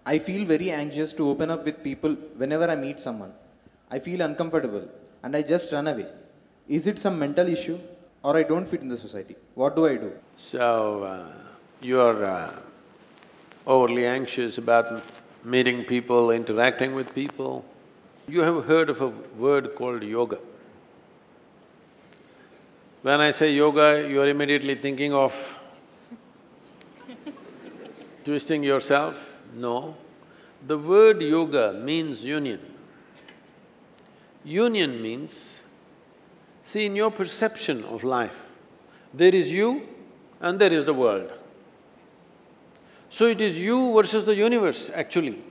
I feel very anxious to open up with people whenever I meet someone. I feel uncomfortable and I just run away. Is it some mental issue or I don't fit in the society? What do I do? So, you're overly anxious about meeting people, interacting with people. You have heard of a word called yoga. When I say yoga, you're immediately thinking of twisting yourself? No. The word yoga means union. Union means, see, in your perception of life, there is you and there is the world. So it is you versus the universe, actually.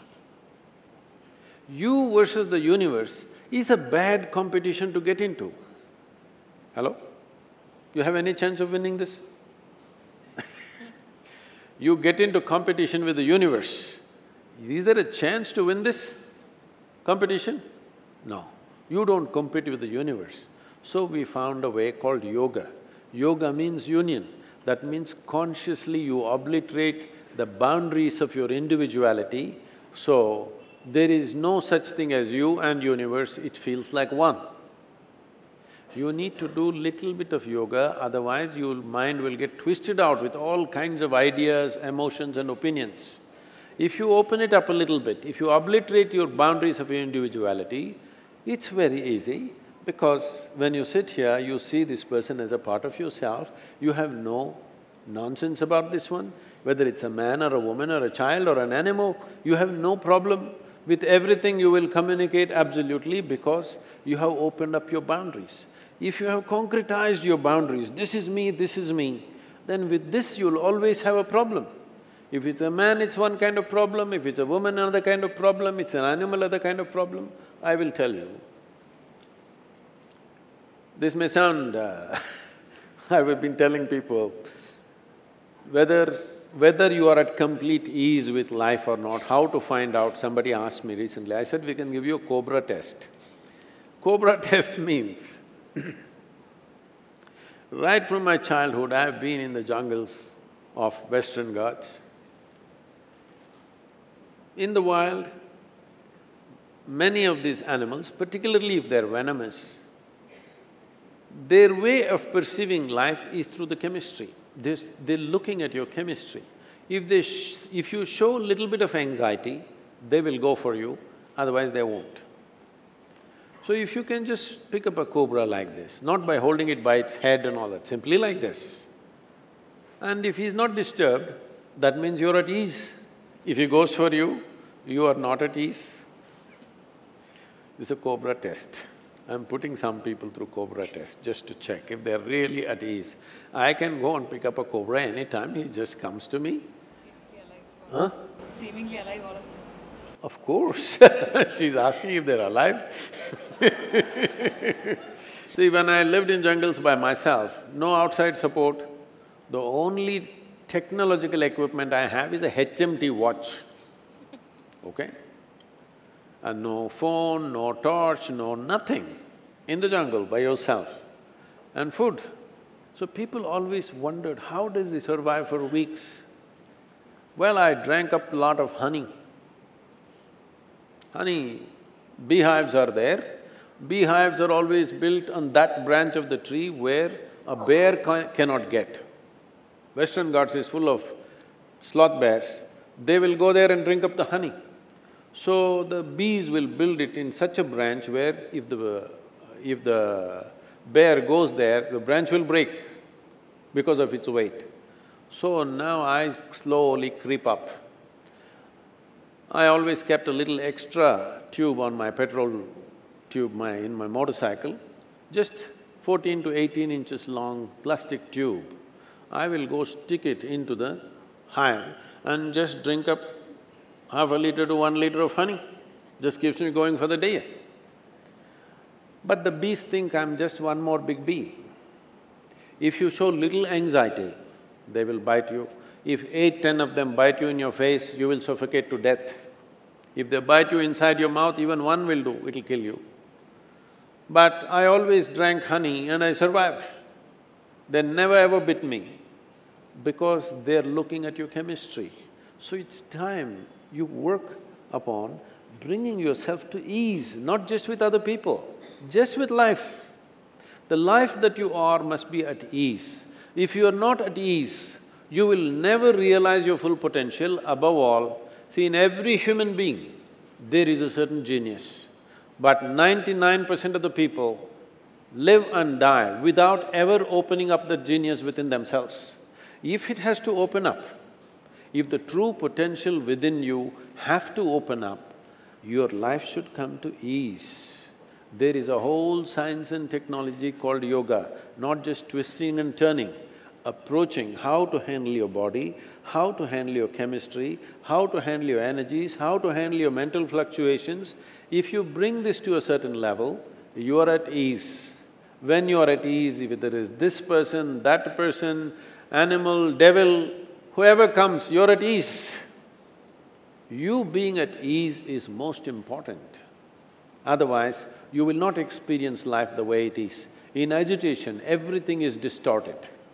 You versus the universe is a bad competition to get into. Hello? You have any chance of winning this? You get into competition with the universe. Is there a chance to win this competition? No. You don't compete with the universe. So we found a way called yoga. Yoga means union. That means consciously you obliterate the boundaries of your individuality, so there is no such thing as you and universe, it feels like one. You need to do little bit of yoga, otherwise your mind will get twisted out with all kinds of ideas, emotions and opinions. If you open it up a little bit, if you obliterate your boundaries of your individuality, it's very easy because when you sit here, you see this person as a part of yourself, you have no nonsense about this one, whether it's a man or a woman or a child or an animal, you have no problem. With everything you will communicate absolutely because you have opened up your boundaries. If you have concretized your boundaries, this is me, then with this you'll always have a problem. If it's a man, it's one kind of problem, if it's a woman, another kind of problem, it's an animal, other kind of problem. I will tell you. This may sound… I've been telling people, whether you are at complete ease with life or not, how to find out, somebody asked me recently, I said, we can give you a Cobra test. Cobra test means, right from my childhood, I have been in the jungles of Western Ghats. In the wild, many of these animals, particularly if they're venomous, their way of perceiving life is through the chemistry. They're looking at your chemistry. If you show a little bit of anxiety, they will go for you, otherwise they won't. So if you can just pick up a cobra like this, not by holding it by its head and all that, simply like this, and if he's not disturbed, that means you're at ease. If he goes for you, you are not at ease. This is a Cobra test. I'm putting some people through Cobra test just to check if they're really at ease. I can go and pick up a cobra anytime, he just comes to me. Seemingly alive. Huh? Seemingly alive, all of them. Of course she's asking if they're alive See, when I lived in jungles by myself, no outside support, the only technological equipment I have is a HMT watch, okay? And no phone, no torch, no nothing, in the jungle by yourself, and food. So people always wondered, how does he survive for weeks? Well, I drank up a lot of honey. Honey, beehives are there. Beehives are always built on that branch of the tree where a bear cannot get. Western Ghats is full of sloth bears. They will go there and drink up the honey. So the bees will build it in such a branch where if the bear goes there, the branch will break because of its weight. So now I slowly creep up. I always kept a little extra tube on my petrol tube in my motorcycle, just 14 to 18 inches long plastic tube. I will go stick it into the hive and just drink up half a liter to 1 liter of honey, just keeps me going for the day. But the bees think I'm just one more big bee. If you show little anxiety, they will bite you. If 8, 10 of them bite you in your face, you will suffocate to death. If they bite you inside your mouth, even one will do, it'll kill you. But I always drank honey and I survived. They never ever bit me because they're looking at your chemistry. So it's time You work upon bringing yourself to ease, not just with other people, just with life. The life that you are must be at ease. If you are not at ease, you will never realize your full potential. Above all, see, in every human being, there is a certain genius. But 99% of the people live and die without ever opening up the genius within themselves. If it has to open up, if the true potential within you have to open up, your life should come to ease. There is a whole science and technology called yoga, not just twisting and turning, approaching how to handle your body, how to handle your chemistry, how to handle your energies, how to handle your mental fluctuations. If you bring this to a certain level, you are at ease. When you are at ease, if there is this person, that person, animal, devil, whoever comes, you're at ease. You being at ease is most important. Otherwise, you will not experience life the way it is. In agitation, everything is distorted.